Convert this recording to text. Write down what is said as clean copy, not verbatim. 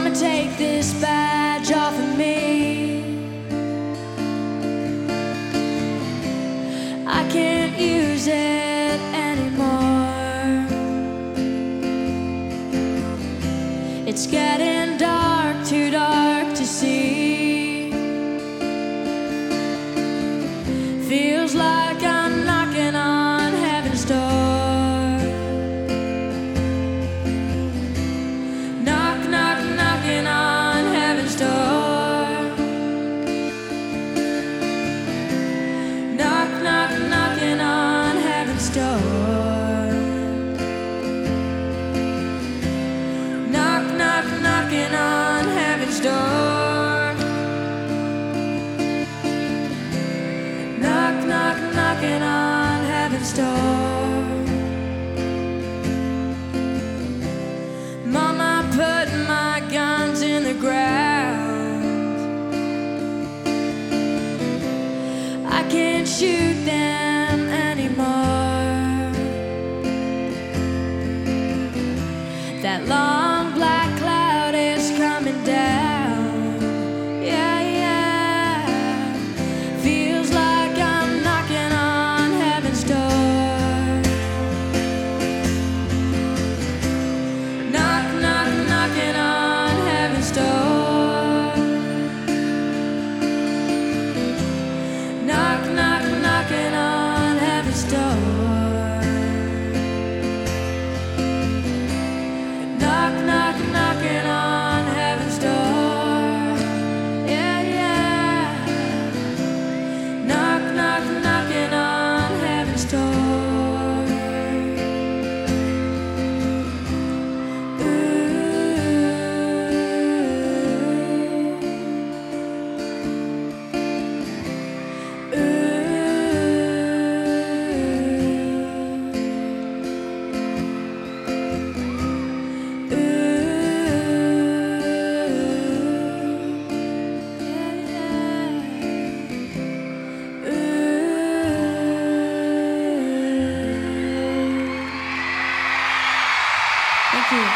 gonna take this badge off of me. I can't use it anymore. It's getting dark, too dark to see. Feels like I'm knocking on heaven's door. Knock, knock, knocking on heaven's door. Knock, knock, knocking on heaven's door. Knock, knock, knocking on heaven's door. Knock, knock, knocking on heaven's door. Mama put my guns in the ground. I can't shoot them anymore. That long black cloud is coming down. Yeah, yeah. Feels like I'm knocking on heaven's door. Knock, knock, knocking on heaven's door. Knock, knock, knocking on heaven's door. Knock, knock, knocking on heaven's door. Yeah, yeah. Knock, knock, knocking on heaven's door. Thank you.